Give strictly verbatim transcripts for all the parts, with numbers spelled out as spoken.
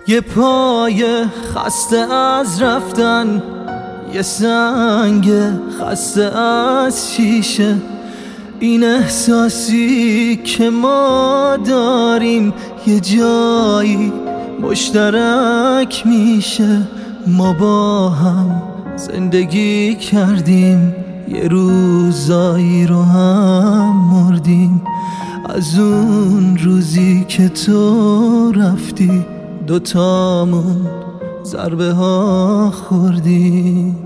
یه پای خسته از رفتن، یه سنگ خسته از شیشه. این احساسی که ما داریم یه جایی مشترک میشه. ما با هم زندگی کردیم، یه روزایی رو هم مردیم. از اون روزی که تو رفتی دوتامون ضربه ها خوردیم.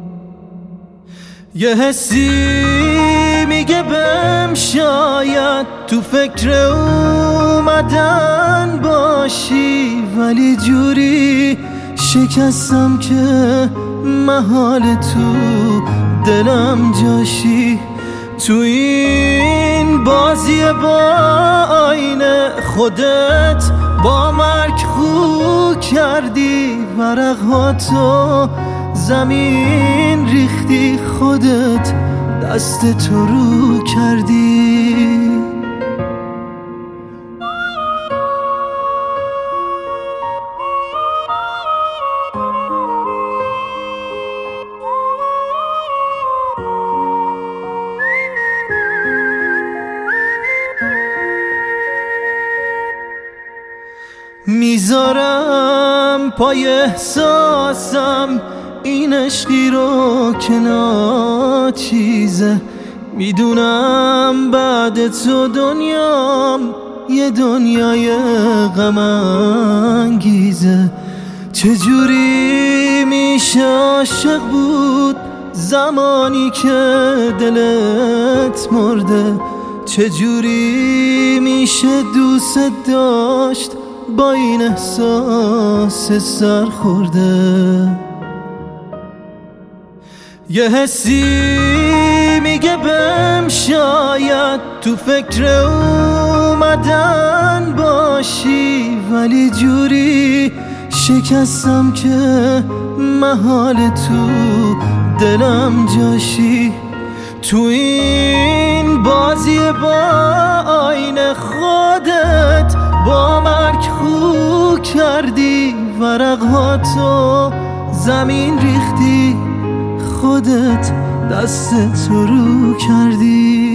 یه حسی میگه بهم شاید تو فکر اومدن باشی، ولی جوری شکستم که محال تو دلم جاشی. تو این بازی با آینه خودت با مرگ خو کردی. ورقاتو زمین ریختی، خودت دست تو رو کردی. میذارم پای احساسم این عشقی رو که ناچیزه. میدونم بعد تو دنیام یه دنیای غم انگیزه. چجوری میشه عاشق بود زمانی که دلت مرده؟ چجوری میشه دوست داشت با این احساس سر خورده؟ یه حسی میگه بهم شاید تو فکر اومدن باشی، ولی جوری شکستم که محال تو دلم جاشی. تو این بازی با آینه خودت با مرگ خو کردی. ورقاتو زمین ریختی، خودت دست تو رو کردی.